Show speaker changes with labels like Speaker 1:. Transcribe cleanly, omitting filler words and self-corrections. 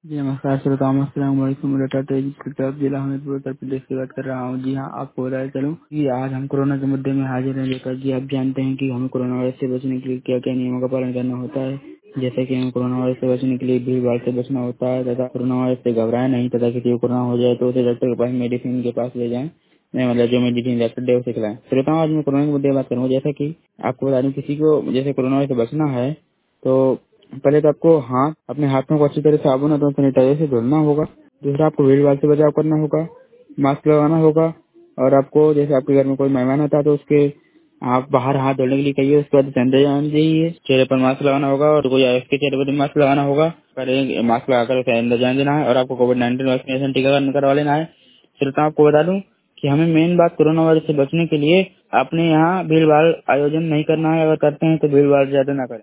Speaker 1: जी नमस्कार श्रोताओं, अस्सलाम वालेकुम। डाटा जिला हमीरपुर उत्तर प्रदेश से बात कर रहा हूँ। जी हाँ, आपको बताया चलूँ कि आज हम कोरोना के मुद्दे में हाजिर हैं। जैसा कि आप जानते हैं कि हमें कोरोना वायरस से बचने के लिए क्या क्या नियमों का पालन करना होता है। जैसे कि हमें कोरोना वायरस से बचने के लिए भीड़ भाड़ से बचना होता है तथा कोरोना वायरस से घबराए नहीं तथा किसी को कोरोना हो जाए तो उसे डॉक्टर के पास मेडिसिन के पास ले जाएं। नहीं, मतलब जो मेडिसिन डॉक्टर दे उसे खिलाएं। श्रोताओं, आज मैं कोरोना के मुद्दे में बात करूँगा। जैसा कि आपको बता दूं, किसी को जैसे कोरोना वायरस से बचना है तो पहले तो आपको अपने हाथों को अच्छी तरह साबुन और सैनिटाइजर से धुलना होगा। दूसरा, आपको भीड़ भाड़ से बचाव करना होगा, मास्क लगाना होगा। और आपको जैसे आपके घर में कोई मेहमान आता है तो उसके आप बाहर हाथ धोने के लिए कहिए, उसके बाद सैनिटाइजर आना चाहिए, चेहरे पर मास्क लगाना होगा और कोई आए उसके चेहरे पर भी मास्क लगाना होगा। पहले मास्क लगाकर उसे अंदर जाने देना है और आपको कोविड-19 वैक्सीनेशन टीकाकरण करवा लेना है। सिर्फ आपको बता दूं कि हमें मेन बात कोरोना वायरस से बचने के लिए अपने यहाँ भीड़ भाड़ आयोजन नहीं करना है। अगर करते हैं तो भीड़ भाड़ ज्यादा ना करें।